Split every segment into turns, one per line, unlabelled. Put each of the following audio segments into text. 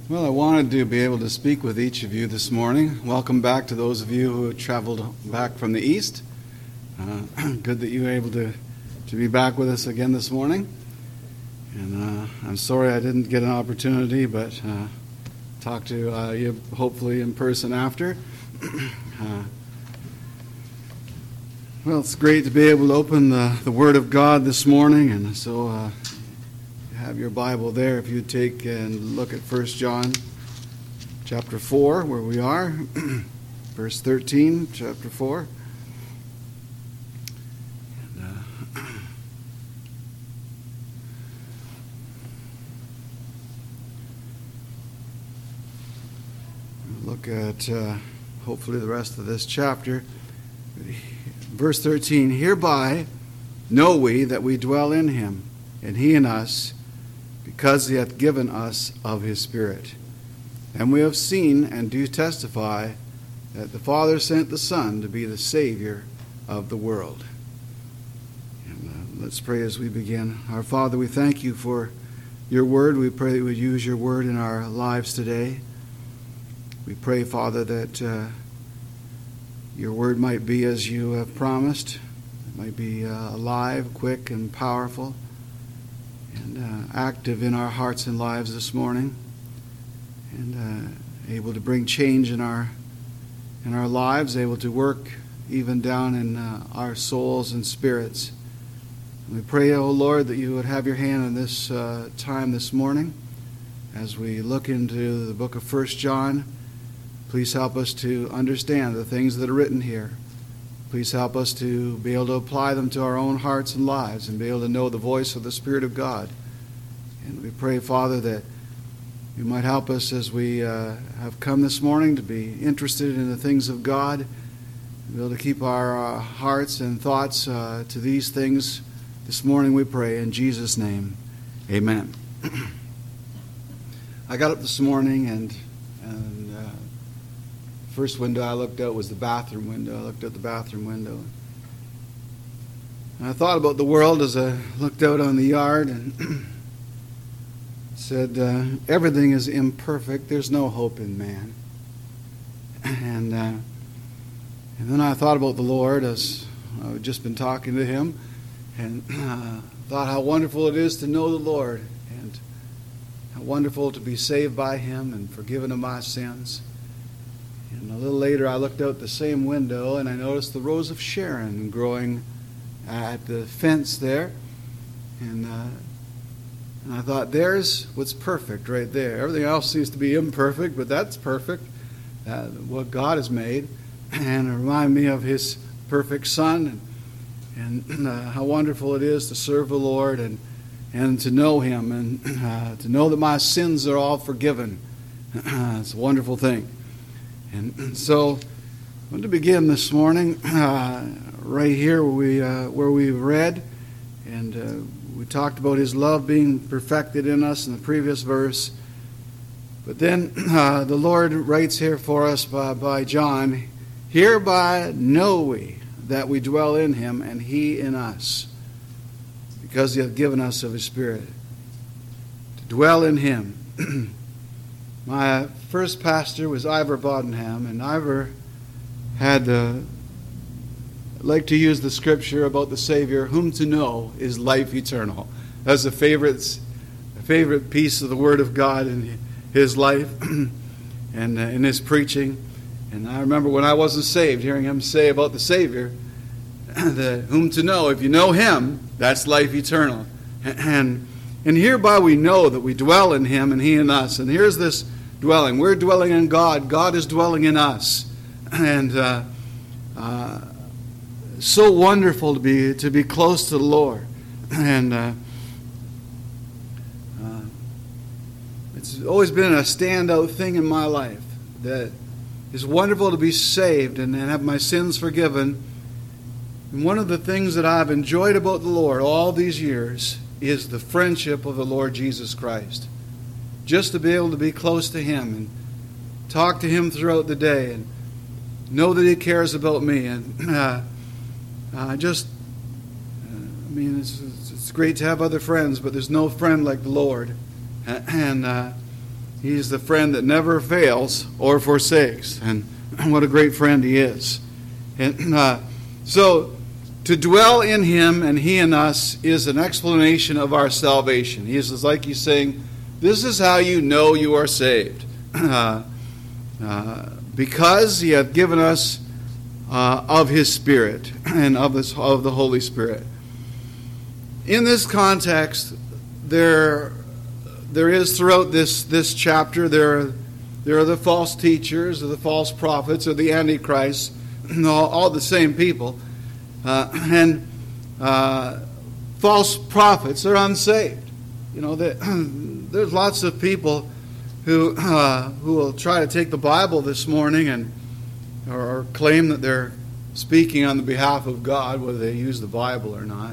Well, I wanted to be able to speak with each of you this morning. Welcome back to those of you who have traveled back from the east. Good that you were able to be back with us again this morning. And I'm sorry I didn't get an opportunity, but talk to you hopefully in person after. Well, it's great to be able to open the Word of God this morning, and so have your Bible there if you take and look at 1 John chapter 4, where we are, verse 13, chapter 4. Look at hopefully the rest of this chapter. Verse 13, hereby know we that we dwell in him, and he in us, because he hath given us of his Spirit. And we have seen and do testify that the Father sent the Son to be the Savior of the world. And let's pray as we begin. Our Father, we thank you for your word. We pray that we would use your word in our lives today. We pray, Father, that your word might be as you have promised. It might be alive, quick, and powerful, and active in our hearts and lives this morning, and able to bring change in our lives, able to work even down in our souls and spirits. And we pray, O Lord, that you would have your hand in this time this morning as we look into the book of 1 John. Please help us to understand the things that are written here. Please help us to be able to apply them to our own hearts and lives and be able to know the voice of the Spirit of God. And we pray, Father, that you might help us as we have come this morning to be interested in the things of God, be able to keep our hearts and thoughts to these things this morning, we pray. In Jesus' name, amen. I got up this morning and first window I looked out was the bathroom window. I looked out the bathroom window. And I thought about the world as I looked out on the yard and said, everything is imperfect. There's no hope in man. And then I thought about the Lord as I've just been talking to him, and thought how wonderful it is to know the Lord, and how wonderful to be saved by him and forgiven of my sins. And a little later, I looked out the same window, and I noticed the rose of Sharon growing at the fence there. And I thought, there's what's perfect right there. Everything else seems to be imperfect, but that's perfect, what God has made. And it reminded me of his perfect Son, and how wonderful it is to serve the Lord and to know him, and to know that my sins are all forgiven. It's a wonderful thing. And so I want to begin this morning right here where we read, and we talked about his love being perfected in us in the previous verse. But then the Lord writes here for us by John, hereby know we that we dwell in him and he in us, because he hath given us of his Spirit. To dwell in him. My first pastor was Ivor Bodenham, and Ivor had like to use the scripture about the Savior, whom to know is life eternal. That's a favorite piece of the Word of God in his life and in his preaching. And I remember when I wasn't saved, hearing him say about the Savior, that whom to know, if you know him, that's life eternal. And hereby we know that we dwell in him and he in us. And here's this dwelling. We're dwelling in God. God is dwelling in us. And so wonderful to be close to the Lord. And it's always been a standout thing in my life that it's wonderful to be saved and have my sins forgiven. And one of the things that I've enjoyed about the Lord all these years is the friendship of the Lord Jesus Christ. Just to be able to be close to him and talk to him throughout the day and know that he cares about me. And it's great to have other friends, but there's no friend like the Lord. And He's the friend that never fails or forsakes. And what a great friend he is. And so to dwell in him and he in us is an explanation of our salvation. He is like he's saying, this is how you know you are saved. Because he hath given us of his Spirit and of the Holy Spirit. In this context, there is throughout this chapter, there are the false teachers, or the false prophets, or the Antichrist, all the same people. And false prophets are unsaved. You know, there's lots of people who will try to take the Bible this morning or claim that they're speaking on the behalf of God, whether they use the Bible or not.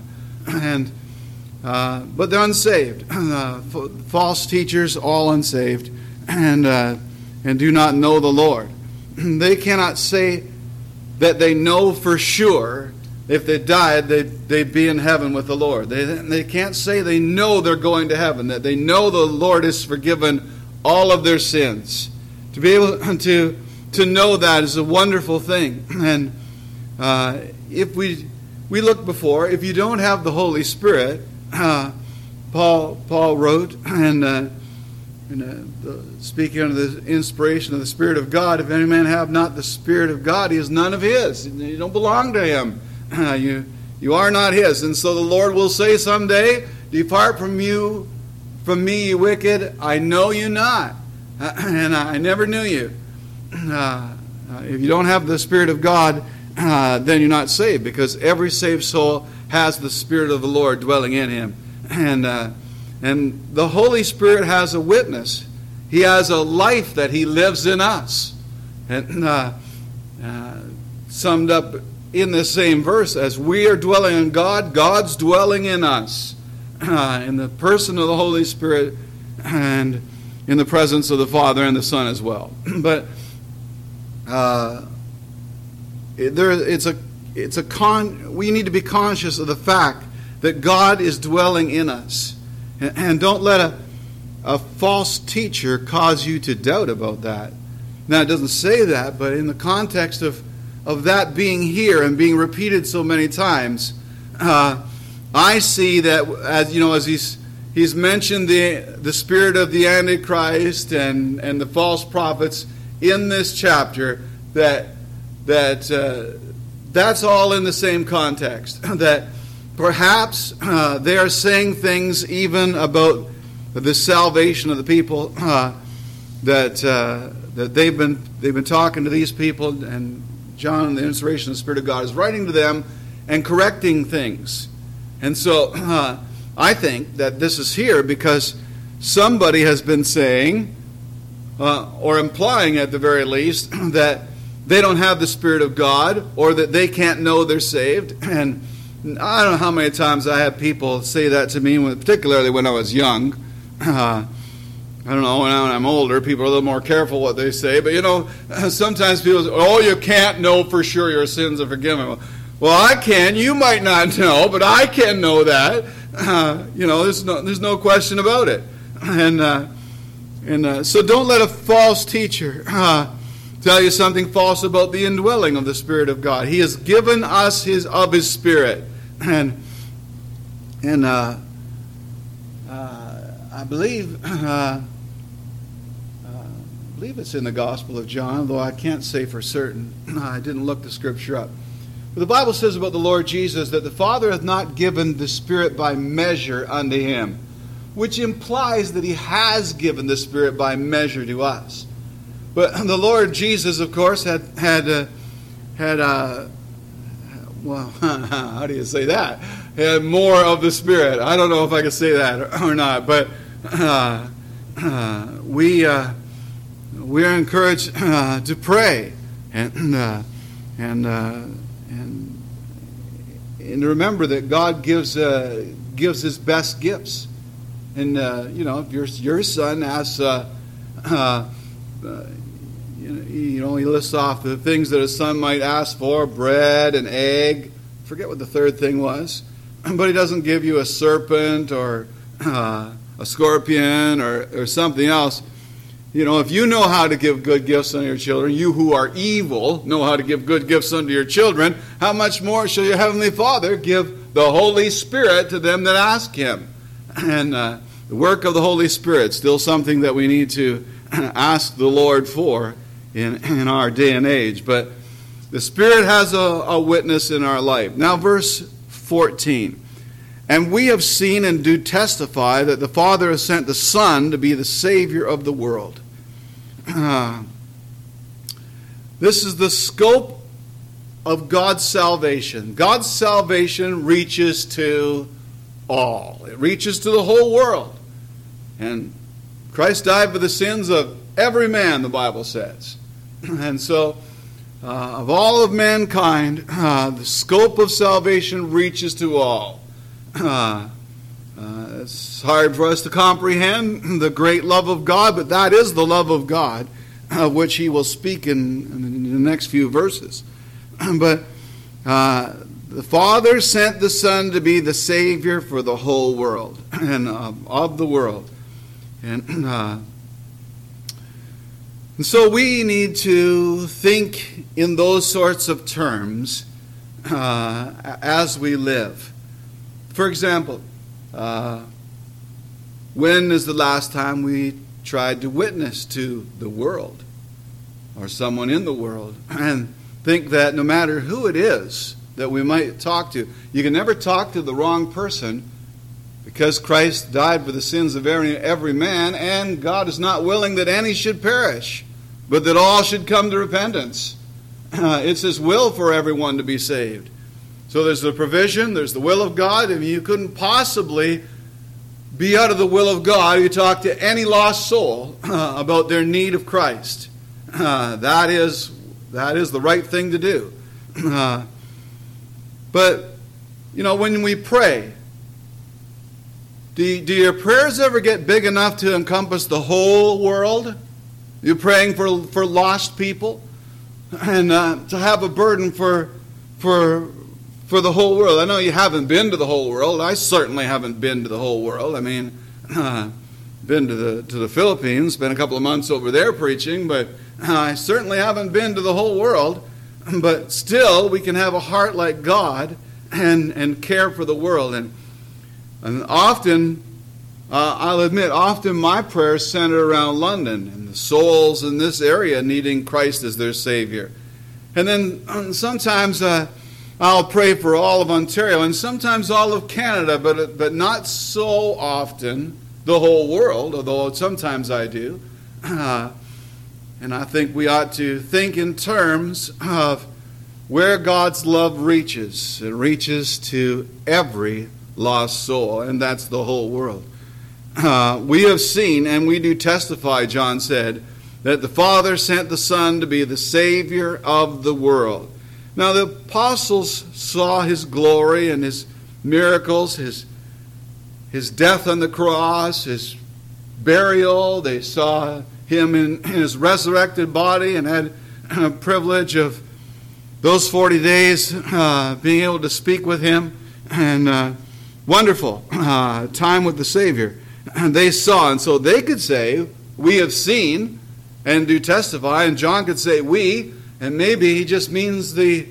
But they're unsaved. False teachers, all unsaved, and do not know the Lord. They cannot say that they know for sure if they died they'd be in heaven with the Lord. They can't say they know they're going to heaven, that they know the Lord has forgiven all of their sins. To be able to know that is a wonderful thing. And if we looked before, if you don't have the Holy Spirit, Paul wrote, and speaking under the inspiration of the Spirit of God, if any man have not the Spirit of God, he is none of his. You don't belong to him. You are not his. And so the Lord will say someday, depart from me, you wicked, I know you not, and I never knew you. If you don't have the Spirit of God, then you're not saved, because every saved soul has the Spirit of the Lord dwelling in him. And the Holy Spirit has a witness. He has a life that he lives in us. And summed up in this same verse, as we are dwelling in God, God's dwelling in us. In the person of the Holy Spirit and in the presence of the Father and the Son as well. But we need to be conscious of the fact that God is dwelling in us. And don't let a false teacher cause you to doubt about that. Now, it doesn't say that, but in the context of that being here and being repeated so many times, I see that, as he's mentioned the spirit of the Antichrist and the false prophets in this chapter, that's all in the same context. That perhaps they are saying things even about the salvation of the people, that they've been talking to these people, and John, in the inspiration of the Spirit of God, is writing to them and correcting things. And so I think that this is here because somebody has been saying, or implying at the very least, that they don't have the Spirit of God, or that they can't know they're saved. And I don't know how many times I had people say that to me, particularly when I was young. I don't know, when I'm older, people are a little more careful what they say. But, sometimes people say, oh, you can't know for sure your sins are forgiven. Well, I can. You might not know, but I can know that. There's no question about it. And so don't let a false teacher tell you something false about the indwelling of the Spirit of God. He has given us of His Spirit. And I believe it's in the Gospel of John, though I can't say for certain. I didn't look the Scripture up. But the Bible says about the Lord Jesus that the Father hath not given the Spirit by measure unto Him, which implies that He has given the Spirit by measure to us. But the Lord Jesus, of course, had well, how do you say that? Had more of the Spirit. I don't know if I can say that or not, but we are encouraged to pray and to remember that God gives His best gifts. And if your son asks, he lists off the things that a son might ask for: bread and egg. Forget what the third thing was, but he doesn't give you a serpent or a scorpion or something else. if you know how to give good gifts unto your children, you who are evil know how to give good gifts unto your children, how much more shall your heavenly Father give the Holy Spirit to them that ask him? And the work of the Holy Spirit, still something that we need to ask the Lord for in our day and age. But the Spirit has a witness in our life. Now, verse 14. And we have seen and do testify that the Father has sent the Son to be the Savior of the world. This is the scope of God's salvation. God's salvation reaches to all. It reaches to the whole world. And Christ died for the sins of every man, the Bible says. And so, of all of mankind, the scope of salvation reaches to all. It's hard for us to comprehend the great love of God, but that is the love of God, of which he will speak in the next few verses. But the Father sent the Son to be the Savior for the whole world, and of the world. And so we need to think in those sorts of terms as we live. For example, when is the last time we tried to witness to the world or someone in the world? And think that no matter who it is that we might talk to, you can never talk to the wrong person, because Christ died for the sins of every man, and God is not willing that any should perish, but that all should come to repentance. It's his will for everyone to be saved. So there's the provision, there's the will of God, and you couldn't possibly be out of the will of God if you talk to any lost soul about their need of Christ. That is the right thing to do. But, when we pray, do your prayers ever get big enough to encompass the whole world? You're praying for lost people, and to have a burden for the whole world. I know you haven't been to the whole world. I certainly haven't been to the whole world. I mean, been to the Philippines, spent a couple of months over there preaching, but I certainly haven't been to the whole world. But still, we can have a heart like God and care for the world. And often, I'll admit, often my prayers center around London and the souls in this area needing Christ as their Savior. And then sometimes I'll pray for all of Ontario and sometimes all of Canada, but not so often the whole world, although sometimes I do. And I think we ought to think in terms of where God's love reaches. It reaches to every lost soul, and that's the whole world. We have seen, and we do testify, John said, that the Father sent the Son to be the Savior of the world. Now, the apostles saw his glory and his miracles, his death on the cross, his burial. They saw him in his resurrected body and had a privilege of those 40 days being able to speak with him. And wonderful time with the Savior. And they saw, and so they could say, we have seen and do testify. And John could say, we, and maybe he just means the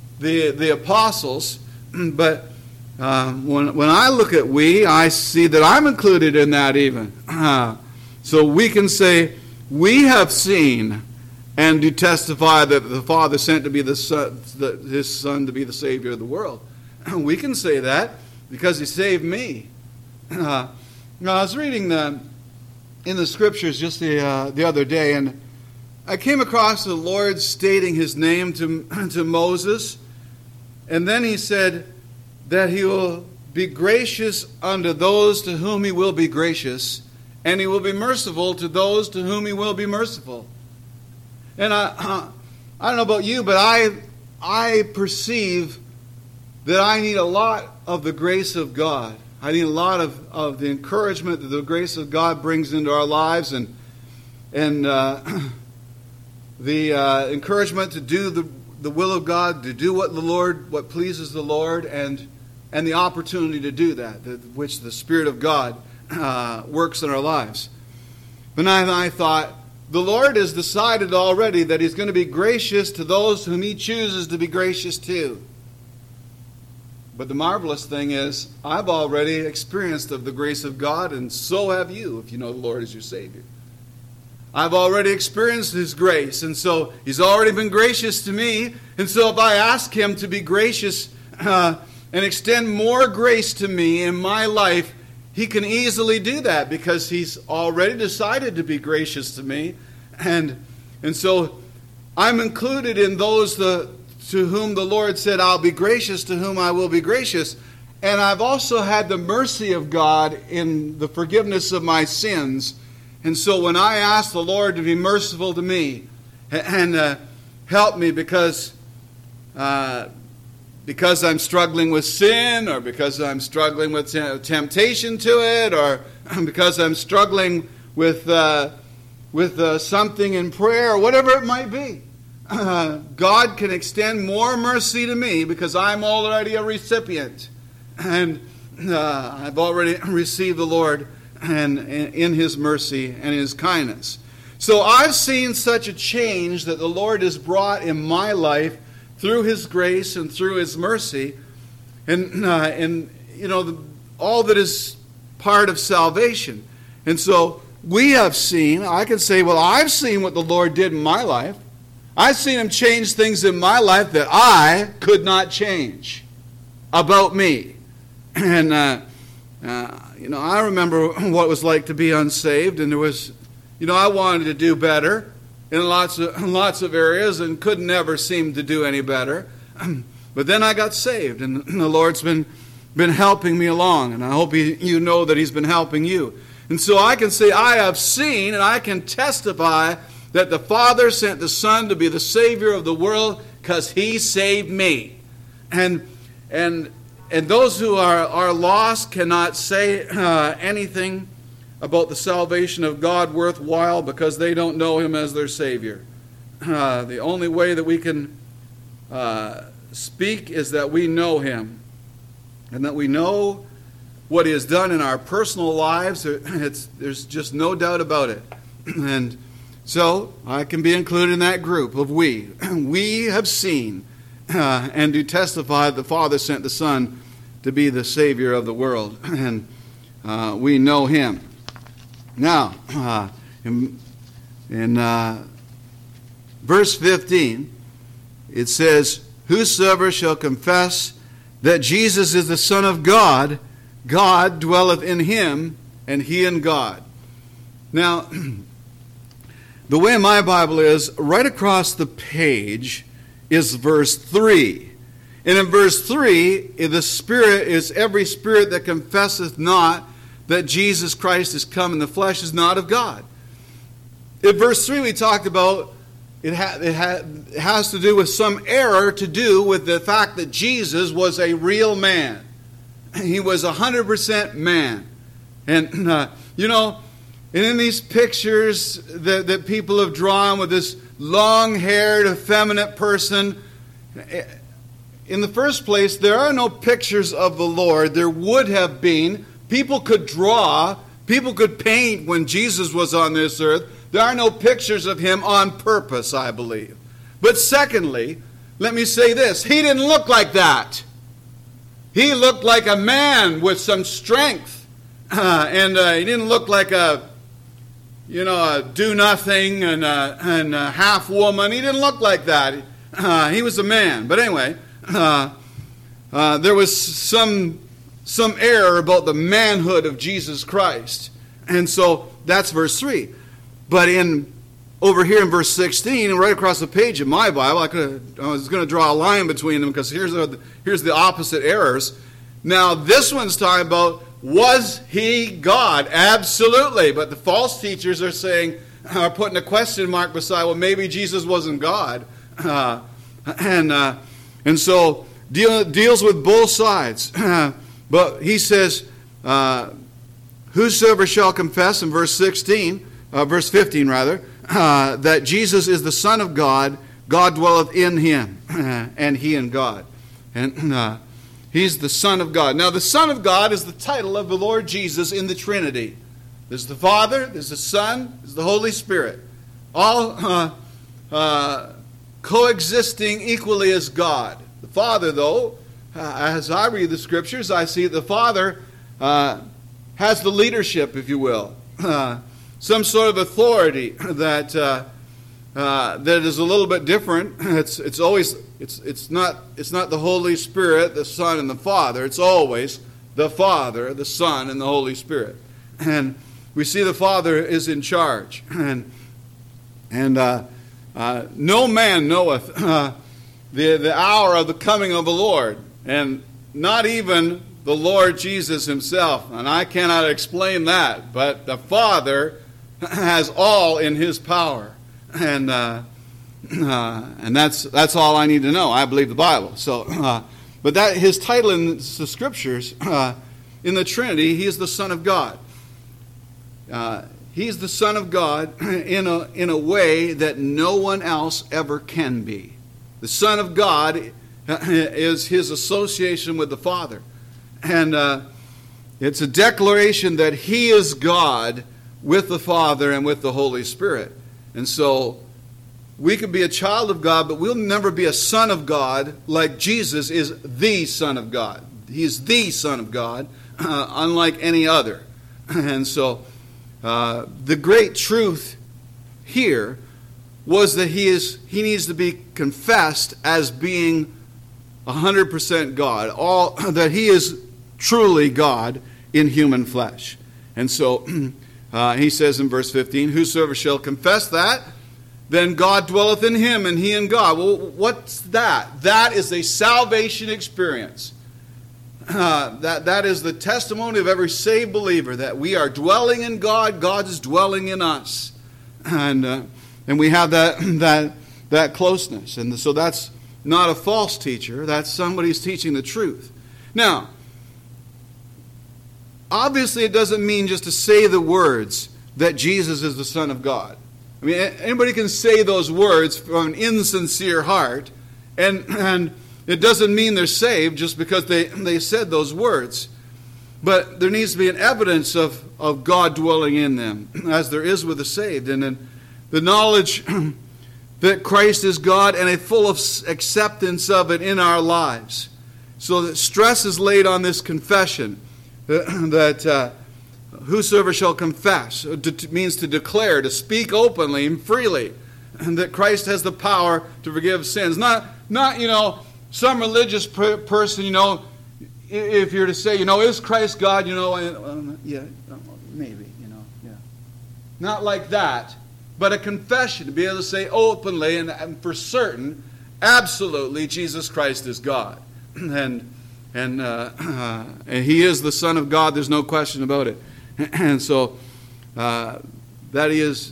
apostles. But when I look at we, I see that I'm included in that even. So we can say, we have seen and do testify that the Father sent to be his Son to be the Savior of the world. We can say that because he saved me. I was reading in the Scriptures just the other day, and I came across the Lord stating his name to Moses, and then he said that he will be gracious unto those to whom he will be gracious, and he will be merciful to those to whom he will be merciful. And I don't know about you, but I perceive that I need a lot of the grace of God. I need a lot of the encouragement that the grace of God brings into our lives, and the encouragement to do the will of God, to do what pleases the Lord, and the opportunity to do that, which the Spirit of God works in our lives. But I thought, the Lord has decided already that He's going to be gracious to those whom He chooses to be gracious to. But the marvelous thing is, I've already experienced of the grace of God, and so have you, if you know the Lord as your Savior. I've already experienced His grace, and so He's already been gracious to me. And so if I ask Him to be gracious and extend more grace to me in my life, He can easily do that because He's already decided to be gracious to me. And so I'm included in those to whom the Lord said, I'll be gracious, to whom I will be gracious. And I've also had the mercy of God in the forgiveness of my sins. And so when I ask the Lord to be merciful to me and help me because I'm struggling with sin, or because I'm struggling with temptation to it, or because I'm struggling with something in prayer, or whatever it might be, God can extend more mercy to me because I'm already a recipient. And I've already received the Lord and in His mercy and His kindness. So I've seen such a change that the Lord has brought in my life through His grace and through His mercy, and all that is part of salvation. And so we have seen, I can say, well, I've seen what the Lord did in my life. I've seen Him change things in my life that I could not change about me. And I remember what it was like to be unsaved, and there was, I wanted to do better in lots of areas and could never seem to do any better. But then I got saved, and the Lord's been helping me along, and I hope you know that He's been helping you. And so I can say I have seen, and I can testify that the Father sent the Son to be the Savior of the world because He saved me. And those who are lost cannot say anything about the salvation of God worthwhile because they don't know Him as their Savior. The only way that we can speak is that we know Him, and that we know what He has done in our personal lives. There's just no doubt about it. And so I can be included in that group of we. We have seen and do testify that the Father sent the Son to be the Savior of the world, and we know Him. Now, in verse 15, it says, whosoever shall confess that Jesus is the Son of God, God dwelleth in him, and he in God. Now, the way my Bible is, right across the page is verse 3. And in verse 3, the Spirit is every spirit that confesseth not that Jesus Christ is come in the flesh is not of God. In verse 3 we talked about it has to do with some error to do with the fact that Jesus was a real man. He was 100% man. And, and in these pictures that people have drawn with this long-haired, effeminate person, in the first place, there are no pictures of the Lord. There would have been. People could draw, people could paint when Jesus was on this earth. There are no pictures of Him on purpose, I believe. But secondly, let me say this. He didn't look like that. He looked like a man with some strength. And he didn't look like a do-nothing and a half-woman. He didn't look like that. He was a man. But anyway, there was some error about the manhood of Jesus Christ. And so that's verse 3. But over here in verse 16, right across the page in my Bible, I was going to draw a line between them because here's the opposite errors. Now this one's talking about, was He God? Absolutely. But the false teachers are putting a question mark beside, well, maybe Jesus wasn't God. And so deals with both sides. But he says, whosoever shall confess, in verse 15 that Jesus is the Son of God, God dwelleth in him, and he in God. And he's the Son of God. Now the Son of God is the title of the Lord Jesus in the Trinity. There's the Father, there's the Son, there's the Holy Spirit. all coexisting equally as God. The Father, though, as I read the Scriptures, I see the Father has the leadership, if you will, some sort of authority that is a little bit different. It's not the Holy Spirit, the Son, and the Father. It's always the Father, the Son, and the Holy Spirit. And we see the Father is in charge. And no man knoweth the hour of the coming of the Lord, and not even the Lord Jesus himself. And I cannot explain that, but the Father has all in his power. And that's all I need to know. I believe the Bible. So, but that his title in the Scriptures, in the Trinity, he is the Son of God. He's the Son of God in a way that no one else ever can be. The Son of God is his association with the Father. And it's a declaration that he is God with the Father and with the Holy Spirit. And so we could be a child of God, but we'll never be a son of God like Jesus is the Son of God. He's the Son of God, unlike any other. And so the great truth here was that he needs to be confessed as being 100% God, that he is truly God in human flesh. And so he says in verse 15, whosoever shall confess that, then God dwelleth in him, and he in God. Well, what's that? That is a salvation experience. That is the testimony of every saved believer, that we are dwelling in God, God is dwelling in us. And we have that closeness. And so that's not a false teacher, that's somebody who's teaching the truth. Now, obviously it doesn't mean just to say the words that Jesus is the Son of God. I mean, anybody can say those words from an insincere heart, and it doesn't mean they're saved just because they said those words. But there needs to be an evidence of God dwelling in them, as there is with the saved. And then the knowledge that Christ is God and a full acceptance of it in our lives. So that stress is laid on this confession that whosoever shall confess means to declare, to speak openly and freely, and that Christ has the power to forgive sins. Not some religious person, if you're to say, is Christ God, yeah, maybe, yeah. Not like that, but a confession, to be able to say openly and for certain, absolutely, Jesus Christ is God. And he is the Son of God, there's no question about it. And so that he has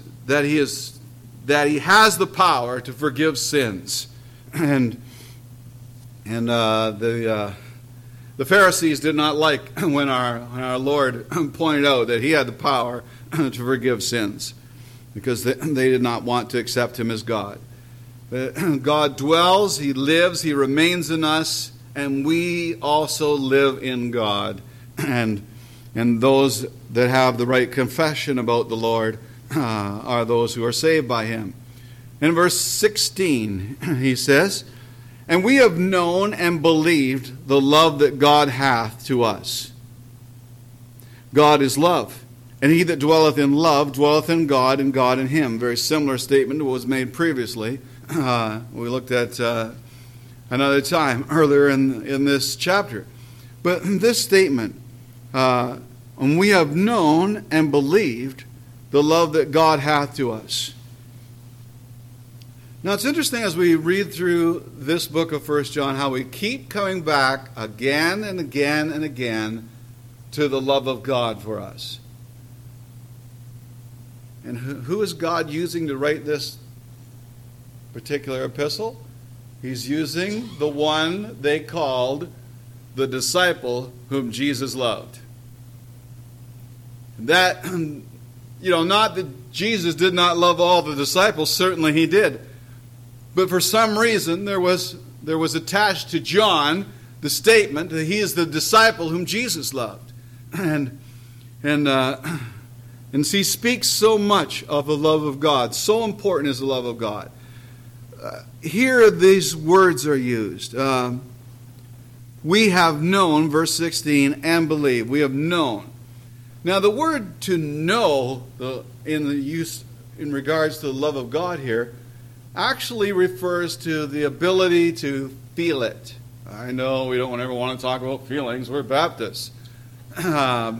the power to forgive sins. And the Pharisees did not like when our Lord pointed out that he had the power to forgive sins, because they did not want to accept him as God. But God dwells, he lives, he remains in us, and we also live in God. And those that have the right confession about the Lord are those who are saved by him. In verse 16, he says, and we have known and believed the love that God hath to us. God is love, and he that dwelleth in love dwelleth in God, and God in him. Very similar statement to what was made previously. We looked at another time earlier in this chapter. But this statement, and we have known and believed the love that God hath to us. Now it's interesting as we read through this book of 1 John how we keep coming back again and again and again to the love of God for us. And who is God using to write this particular epistle? He's using the one they called the disciple whom Jesus loved. That, not that Jesus did not love all the disciples, certainly he did. But for some reason, there was attached to John the statement that he is the disciple whom Jesus loved. And And he speaks so much of the love of God. So important is the love of God. Here these words are used. We have known, verse 16, and believe. We have known. Now the word to know, in the use in regards to the love of God here, actually refers to the ability to feel it. I know we don't ever want to talk about feelings. We're Baptists. But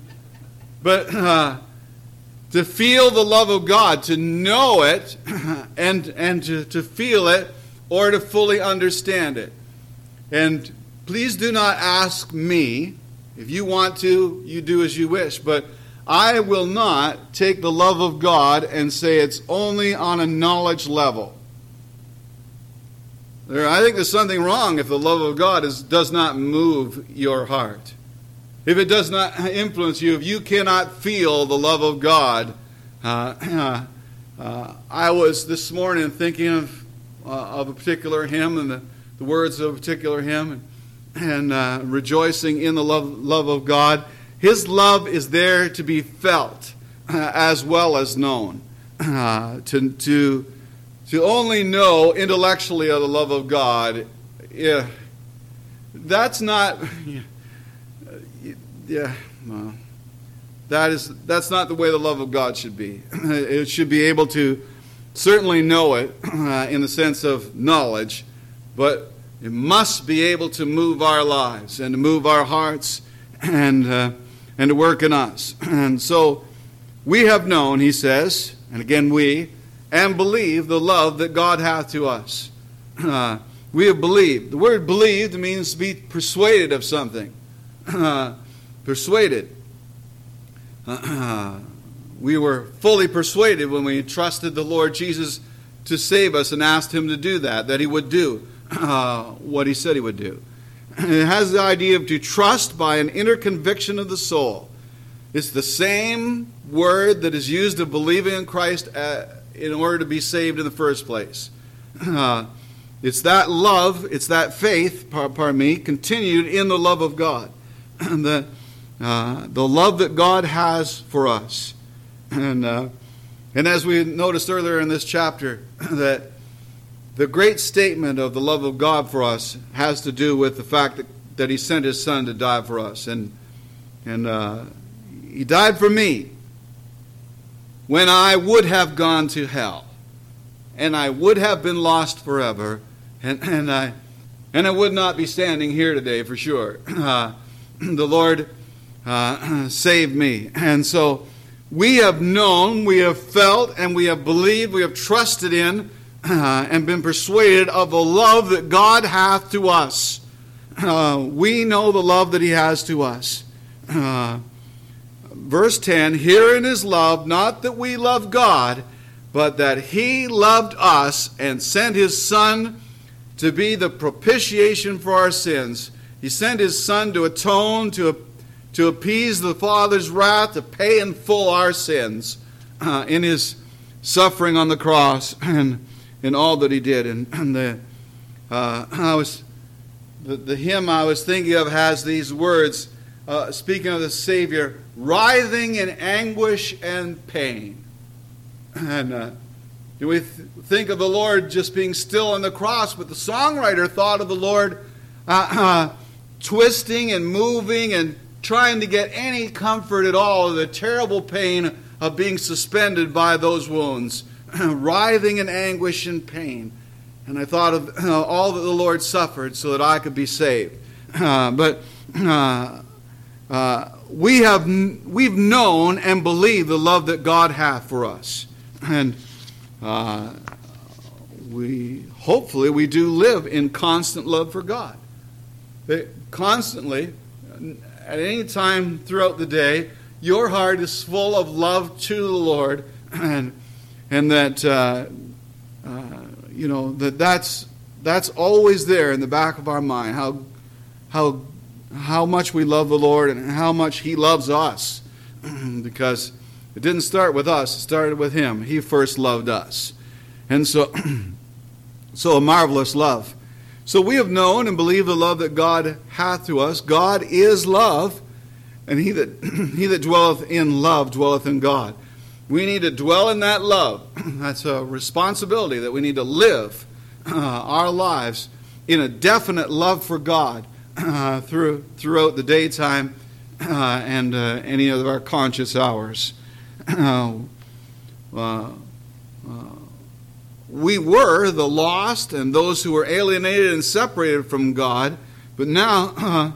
to feel the love of God, to know it, and to feel it, or to fully understand it. And please do not ask me. If you want to, you do as you wish. But I will not take the love of God and say it's only on a knowledge level. I think there's something wrong if the love of God does not move your heart. If it does not influence you, if you cannot feel the love of God. I was this morning thinking of a particular hymn and the words of a particular hymn and rejoicing in the love of God. His love is there to be felt as well as known. To only know intellectually of the love of God, that's not... That's not the way the love of God should be. It should be able to certainly know it in the sense of knowledge, but it must be able to move our lives and to move our hearts and to work in us. And so we have known, he says, and again we, and believe the love that God hath to us. We have believed. The word believed means to be persuaded of something. Persuaded. We were fully persuaded when we trusted the Lord Jesus to save us and asked him to do that he would do what he said he would do. It has the idea of to trust by an inner conviction of the soul. It's the same word that is used of believing in Christ in order to be saved in the first place. It's that love, it's that faith, continued in the love of God. The love that God has for us. And as we noticed earlier in this chapter, that the great statement of the love of God for us has to do with the fact that he sent his Son to die for us. And he died for me when I would have gone to hell. And I would have been lost forever. And I would not be standing here today for sure. The Lord saved me. And so we have known, we have felt, and we have believed, we have trusted in, and been persuaded of the love that God hath to us. We know the love that he has to us. Verse 10, herein is love, not that we love God, but that he loved us and sent his Son to be the propitiation for our sins. He sent his Son to atone, to appease the Father's wrath, to pay in full our sins in his suffering on the cross and in all that he did. And the hymn I was thinking of has these words, speaking of the Savior, writhing in anguish and pain. And we think of the Lord just being still on the cross, but the songwriter thought of the Lord twisting and moving and trying to get any comfort at all of the terrible pain of being suspended by those wounds, writhing in anguish and pain. And I thought of all that the Lord suffered so that I could be saved. We've known and believed the love that God hath for us. And hopefully we do live in constant love for God. Constantly, at any time throughout the day, your heart is full of love to the Lord, and that that's always there in the back of our mind. How much we love the Lord and how much he loves us, because it didn't start with us; it started with him. He first loved us, and so a marvelous love. So we have known and believed the love that God hath to us. God is love, and he that dwelleth in love dwelleth in God. We need to dwell in that love. That's a responsibility, that we need to live our lives in a definite love for God throughout the daytime and any of our conscious hours. We were the lost and those who were alienated and separated from God, but now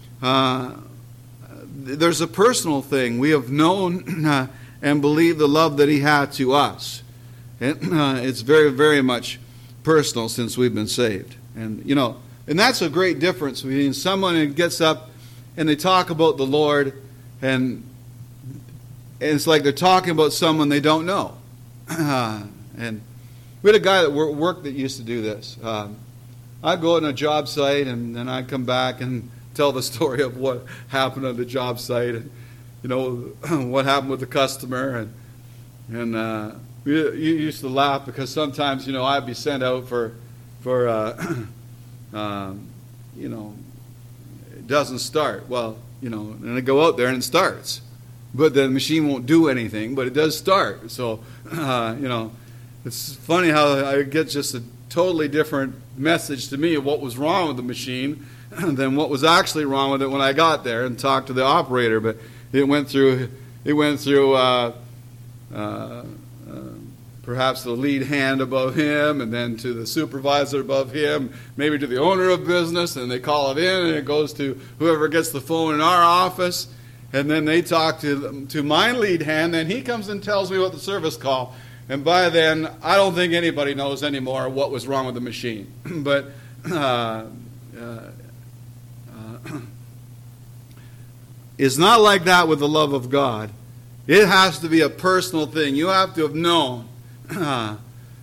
there's a personal thing. We have known and believed the love that He had to us. It's very, very much personal since we've been saved. And that's a great difference between someone who gets up and they talk about the Lord, and it's like they're talking about someone they don't know. And we had a guy that worked that used to do this. I'd go on a job site, and then I'd come back and tell the story of what happened on the job site, and what happened with the customer, and you used to laugh because sometimes I'd be sent out for it doesn't start. Well, and I go out there and it starts, but the machine won't do anything, but it does start. So it's funny how I get just a totally different message to me of what was wrong with the machine than what was actually wrong with it when I got there and talked to the operator. But it went through perhaps the lead hand above him, and then to the supervisor above him, maybe to the owner of business, and they call it in, and it goes to whoever gets the phone in our office, and then they talk to my lead hand, then he comes and tells me what the service call. And by then, I don't think anybody knows anymore what was wrong with the machine. But it's not like that with the love of God. It has to be a personal thing. You have to have known Him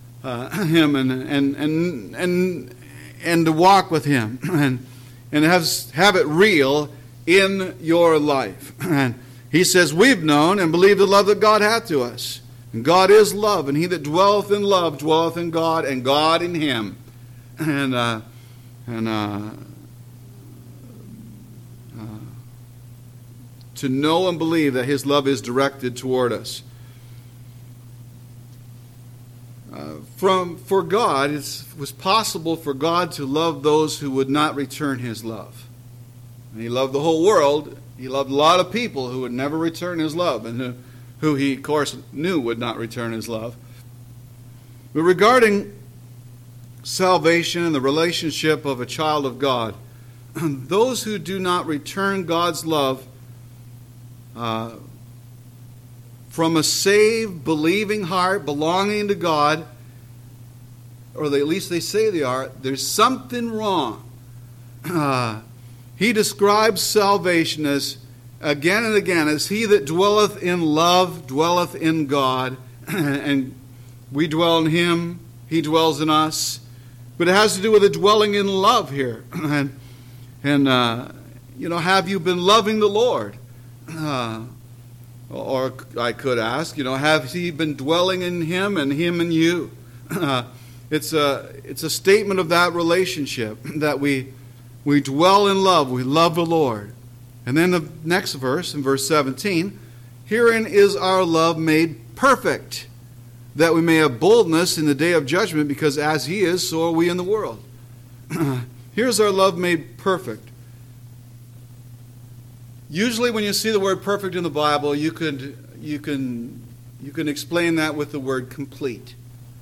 and to walk with Him and have it real in your life. And He says, we've known and believed the love that God hath to us. And God is love, and he that dwelleth in love dwelleth in God, and God in him. To know and believe that his love is directed toward us. For God, it was possible for God to love those who would not return his love. And he loved the whole world. He loved a lot of people who would never return his love, and who he, of course, knew would not return his love. But regarding salvation and the relationship of a child of God, those who do not return God's love from a saved, believing heart belonging to God, or at least they say they are, there's something wrong. He describes salvation as, again and again, as he that dwelleth in love dwelleth in God, and we dwell in him, he dwells in us. But it has to do with a dwelling in love here. And have you been loving the Lord? Or I could ask, have he been dwelling in him and him in you? It's a statement of that relationship, that we dwell in love, we love the Lord. And then the next verse, in verse 17, herein is our love made perfect, that we may have boldness in the day of judgment, because as he is, so are we in the world. Here's our love made perfect. Usually when you see the word perfect in the Bible, you can explain that with the word complete.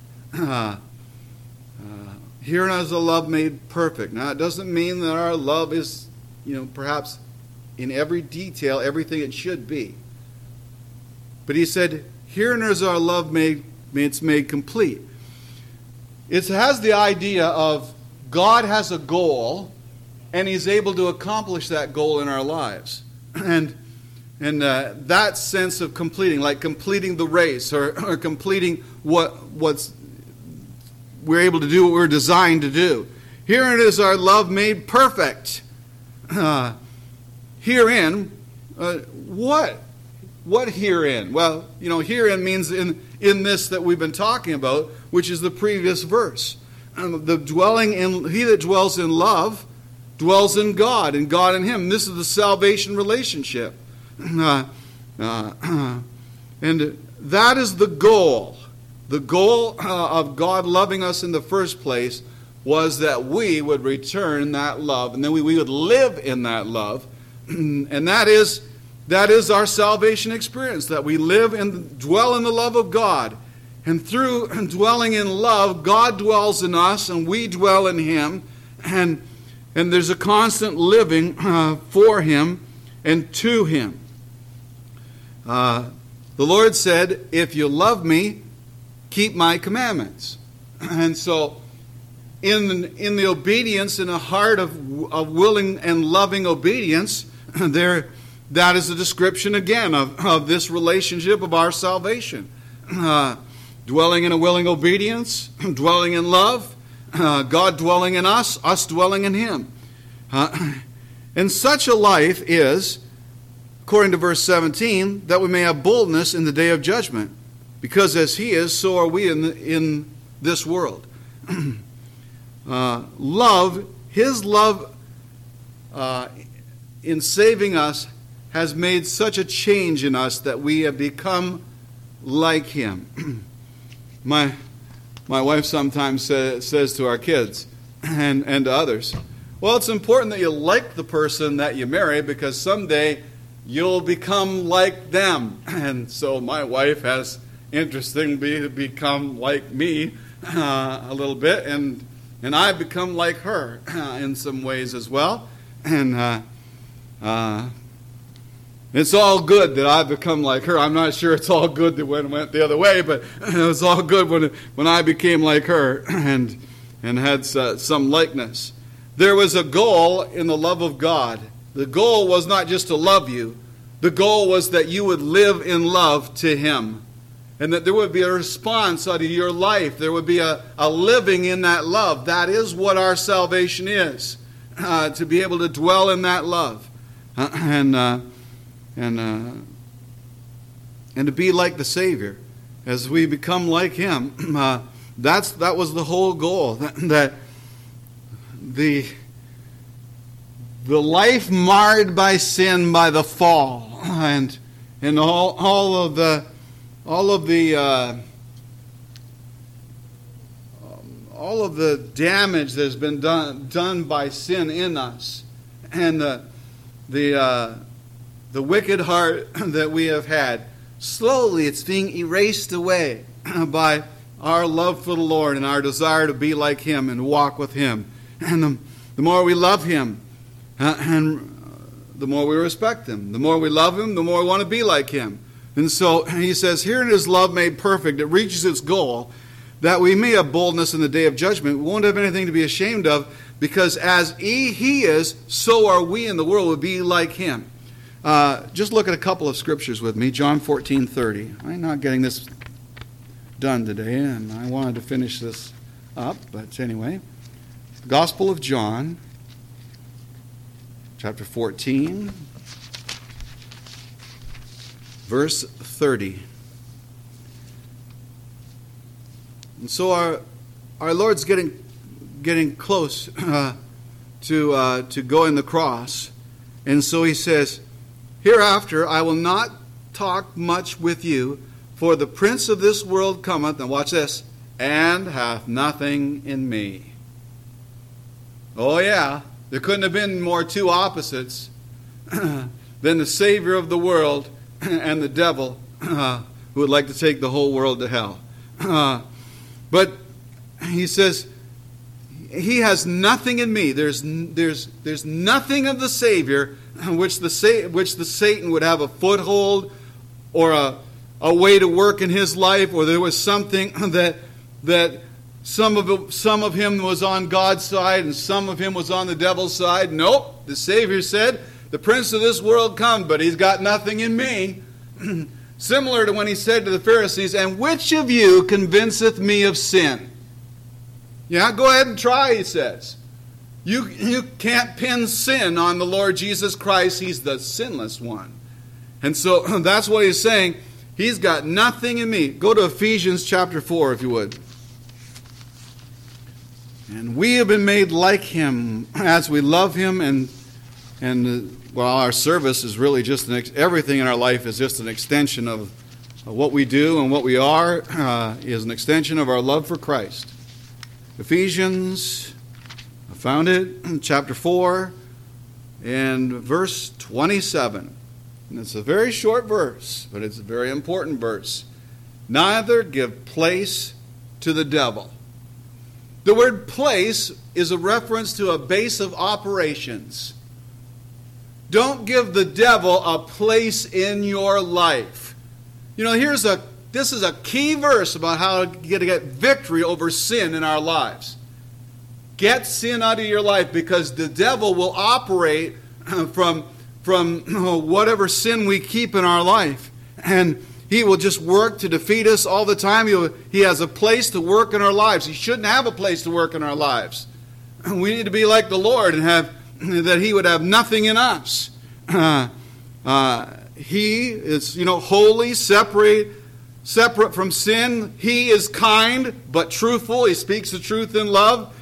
Herein is a love made perfect. Now, it doesn't mean that our love is, perhaps in every detail, everything it should be. But he said, herein is our love made complete. It has the idea of God has a goal, and he's able to accomplish that goal in our lives. And that sense of completing, like completing the race, or completing what's we're able to do what we're designed to do. Herein is our love made perfect. Herein, what herein? Well, herein means in this that we've been talking about, which is the previous verse. The dwelling in, he that dwells in love dwells in God, and God in him. This is the salvation relationship. And that is the goal. The goal of God loving us in the first place was that we would return that love, and then we would live in that love. And that is our salvation experience, that we live and dwell in the love of God. And through dwelling in love, God dwells in us and we dwell in Him. And there's a constant living for Him and to Him. The Lord said, if you love me, keep my commandments. And so in the obedience, in a heart of willing and loving obedience, that is a description again of this relationship of our salvation. Dwelling in a willing obedience, dwelling in love, God dwelling in us dwelling in Him. And such a life is, according to verse 17, that we may have boldness in the day of judgment. Because as He is, so are we in this world. His love in saving us has made such a change in us that we have become like Him. My wife sometimes says to our kids and to others, well, it's important that you like the person that you marry because someday you'll become like them. And so my wife has, interestingly, become like me a little bit, and I've become like her in some ways as well. And it's all good that I've become like her. I'm not sure it's all good that when it went the other way, but it was all good when I became like her and had some likeness. There was a goal in the love of God. The goal was not just to love you. The goal was that you would live in love to Him. And that there would be a response out of your life. There would be a living in that love. That is what our salvation is. To be able to dwell in that love. And to be like the Savior. As we become like Him. That was the whole goal. That the life marred by sin, by the fall, and all of the damage that has been done by sin in us, and the wicked heart that we have had, slowly it's being erased away by our love for the Lord and our desire to be like Him and walk with Him. And the more we love Him, and the more we respect Him. The more we love Him, the more we want to be like Him. And so He says, here in His love made perfect, it reaches its goal, that we may have boldness in the day of judgment. We won't have anything to be ashamed of, because as He is, so are we in the world, will be like Him. Just look at a couple of scriptures with me. John 14:30. I'm not getting this done today, and I wanted to finish this up, but anyway. Gospel of John, chapter 14, verse 30. And so our Lord's getting close to going the cross, and so He says, hereafter I will not talk much with you, for the prince of this world cometh, and watch this, and hath nothing in me. Oh yeah, there couldn't have been more two opposites than the Savior of the world and the devil who would like to take the whole world to hell. But He says, He has nothing in me. There's nothing of the Savior which the Satan would have a foothold or a way to work in his life, or there was something that some of Him was on God's side and some of Him was on the devil's side. Nope. The Savior said, the prince of this world comes, but he's got nothing in me. Similar to when He said to the Pharisees, and which of you convinceth me of sin? Yeah, go ahead and try, He says. You can't pin sin on the Lord Jesus Christ. He's the sinless one. And so that's what He's saying. He's got nothing in me. Go to Ephesians chapter 4, if you would. And we have been made like Him as we love Him and Well, our service is really just everything in our life is just an extension of what we do and what we are is an extension of our love for Christ. Ephesians, I found it, chapter 4 and verse 27. And it's a very short verse, but it's a very important verse. Neither give place to the devil. The word place is a reference to a base of operations. Don't give the devil a place in your life. You know, this is a key verse about how to get victory over sin in our lives. Get sin out of your life, because the devil will operate from whatever sin we keep in our life. And he will just work to defeat us all the time. He has a place to work in our lives. He shouldn't have a place to work in our lives. We need to be like the Lord and that He would have nothing in us. He is, holy, separate from sin. He is kind but truthful. He speaks the truth in love.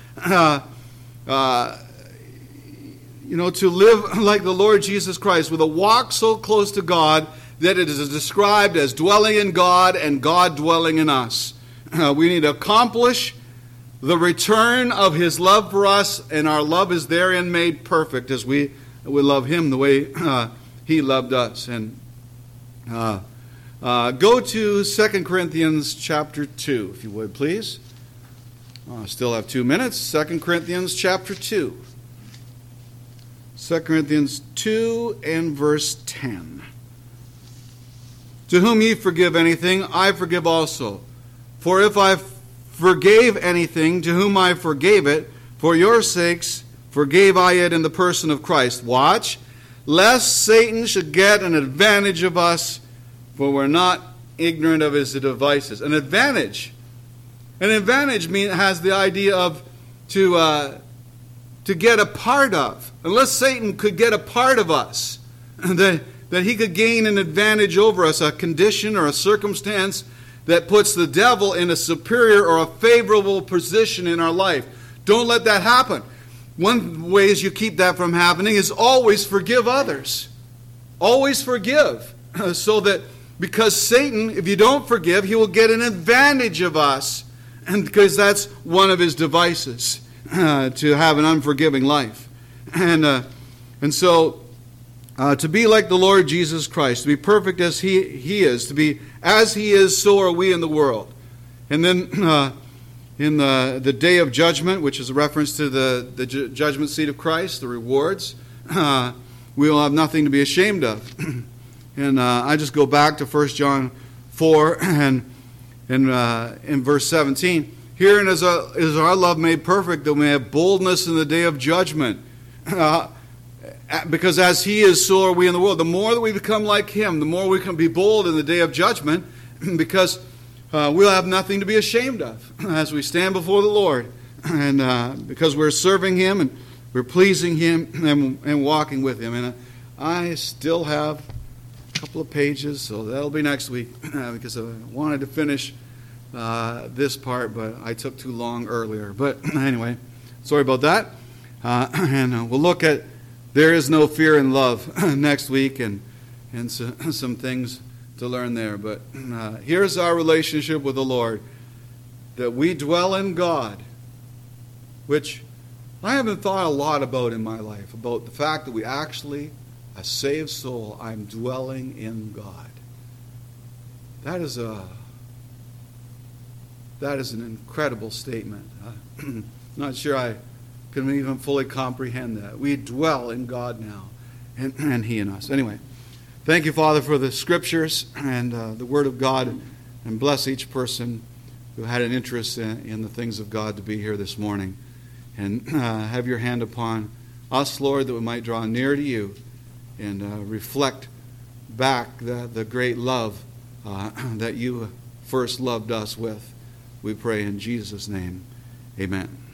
To live like the Lord Jesus Christ with a walk so close to God that it is described as dwelling in God and God dwelling in us. We need to accomplish the return of His love for us, and our love is therein made perfect as we love Him the way He loved us. And go to 2 Corinthians chapter 2, if you would, please. I still have 2 minutes. 2 Corinthians chapter 2. 2 Corinthians 2 and verse 10. To whom ye forgive anything, I forgive also. For if I forgave anything, to whom I forgave it, for your sakes forgave I it in the person of Christ. Watch, lest Satan should get an advantage of us, for we're not ignorant of his devices. An advantage has the idea of to get a part of. Unless Satan could get a part of us, that he could gain an advantage over us, a condition or a circumstance that puts the devil in a superior or a favorable position in our life. Don't let that happen. One way you keep that from happening is always forgive others. Always forgive. So that, because Satan, if you don't forgive, he will get an advantage of us. And because that's one of his devices, to have an unforgiving life. And so to be like the Lord Jesus Christ, to be perfect as He is, to be as He is, so are we in the world. And then in the day of judgment, which is a reference to the judgment seat of Christ, the rewards, we will have nothing to be ashamed of. And I just go back to 1 John 4 and in verse 17. Herein is our love made perfect, that we may have boldness in the day of judgment. Because as He is, so are we in the world. The more that we become like Him, the more we can be bold in the day of judgment, because we'll have nothing to be ashamed of as we stand before the Lord. And because we're serving Him and we're pleasing Him and walking with Him. And I still have a couple of pages, so that'll be next week, because I wanted to finish this part, but I took too long earlier. But anyway, sorry about that. And we'll look at there is no fear in love next week, and some things to learn there. But here's our relationship with the Lord, that we dwell in God, which I haven't thought a lot about in my life, about the fact that we actually, a saved soul, I'm dwelling in God. That is an incredible statement. Not sure I can even fully comprehend that. We dwell in God now, and He in us. Anyway, thank you, Father, for the Scriptures and the Word of God, and bless each person who had an interest in the things of God to be here this morning. And have your hand upon us, Lord, that we might draw near to You and reflect back the great love that You first loved us with. We pray in Jesus' name. Amen.